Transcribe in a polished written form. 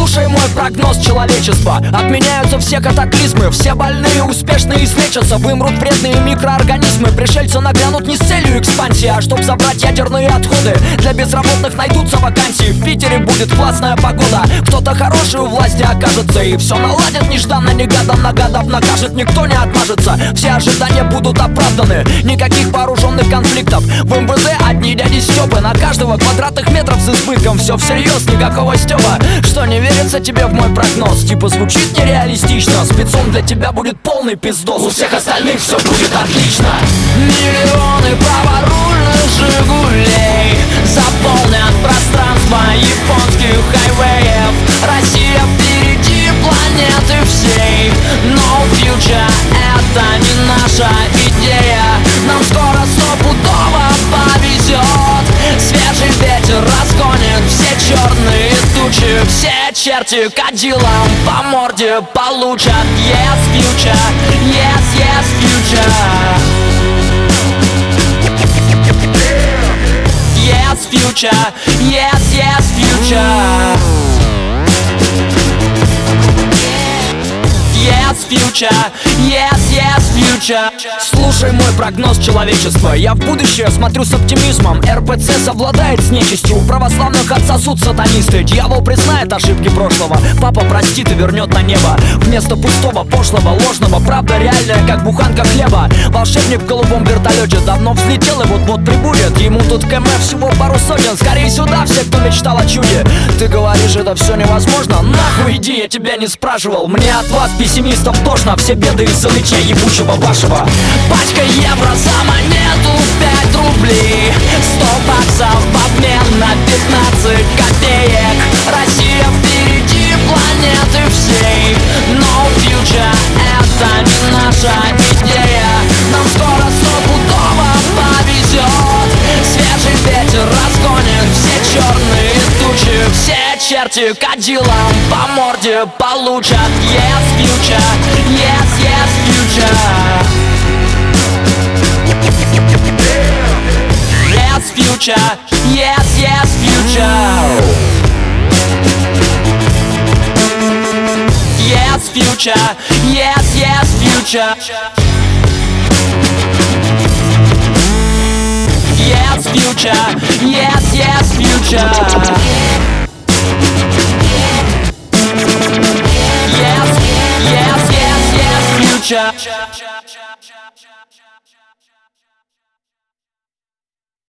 Слушай мой прогноз человечества. Отменяются все катаклизмы, все больные успешно излечатся. Вымрут вредные микроорганизмы. Пришельцы нагрянут не с целью экспансии, а чтоб забрать ядерные отходы. Для безработных найдутся вакансии. В Питере будет классная погода. Кто-то хороший у власти окажется, и все наладит нежданно-негаданно. Гадов накажет, никто не отмажется. Все ожидания будут оправданы. Никаких вооруженных конфликтов. В МВД одни дяди Стёпы. На каждого квадратных метров с избытком. Все всерьез, никакого стёба. Что, не верится тебе в мой прогноз? Типа звучит нереалистично. Спецом для тебя будет полный пиздос. У всех остальных все будет отлично. Миллионы праворульных «Жигулей» заполнят пространство японских хайвеев. Россия впереди планеты всей. No future — это не наша идея. Нам скоро стопудово повезет. Свежий ветер разгонит все черные тучи. Все черти кадилом по морде получат. Yes, future, yes, yes, future. Yes, future, yes, yes, future. Yes, future, yes, yes, future. Слушай мой прогноз человечества. Я в будущее смотрю с оптимизмом. РПЦ совладает с нечистью. У православных отсосут сатанисты. Дьявол признает ошибки прошлого. Папа простит и вернет на небо. Вместо пустого, пошлого, ложного. Правда реальная, как буханка хлеба. Волшебник в голубом вертолете давно взлетел и вот-вот прибудет. Ему тут КМ всего пару сотен. Скорее сюда все, кто мечтал о чуде. Ты говоришь, это все невозможно? Нахуй иди, я тебя не спрашивал. Мне от вас, пессимистов, тошно. Все беды из-за лыча ебучего вашего. Пачка евро за монету 5 рублей. 100 баксов в обмен на 15 копеек. Россия впереди планеты всей. No future — это не наша идея. Нам скоро стопудово повезет. Свежий ветер разгонит все черные тучи. Все черти кадилом по морде получат. Yes, future, yes, yes, future. Yes, future, yes, yes, future. Yes, future, yes, yes, future. Yes, future, yes, yes, future. Yes, yes, yes, yes, future.